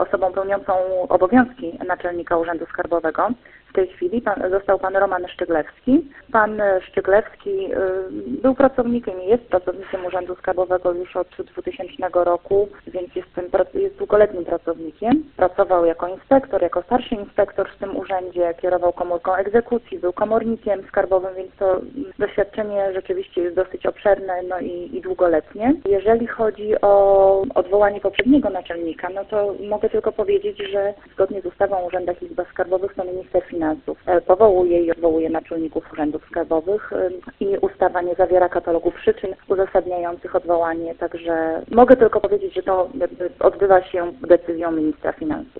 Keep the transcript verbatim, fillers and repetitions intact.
osobą pełniącą obowiązki naczelnika Urzędu Skarbowego. W tej chwili pan, został pan Roman Szczyglewski. Pan Szczyglewski był pracownikiem i jest pracownikiem Urzędu Skarbowego już od dwutysięcznego roku, więc jest, tym, jest długoletnim pracownikiem. Pracował jako inspektor, jako starszy inspektor w tym urzędzie, kierował komórką egzekucji, był komornikiem skarbowym, więc to doświadczenie rzeczywiście jest dosyć obszerne no i, i długoletnie. Jeżeli chodzi o odwołanie poprzedniego naczelnika, no to mogę tylko powiedzieć, że zgodnie z ustawą o urzędach i izbach skarbowych to minister finansów powołuje i odwołuje naczelników urzędów skarbowych i ustawa nie zawiera katalogu przyczyn uzasadniających odwołanie, także mogę tylko powiedzieć, że to odbywa się decyzją ministra finansów.